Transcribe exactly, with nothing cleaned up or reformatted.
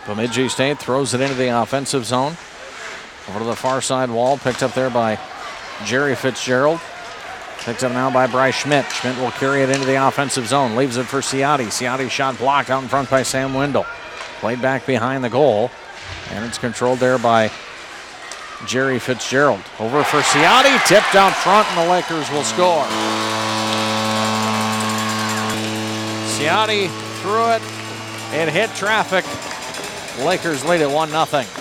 Bemidji State throws it into the offensive zone. Over to the far side wall, picked up there by Jerry Fitzgerald. Picked up now by Bryce Schmidt. Schmidt will carry it into the offensive zone. Leaves it for Ciotti. Ciotti's shot blocked out in front by Sam Wendell. Played back behind the goal. And it's controlled there by Jerry Fitzgerald. Over for Ciotti. Tipped out front, and the Lakers will score. Ciotti threw it. It hit traffic. Lakers lead at one nothing.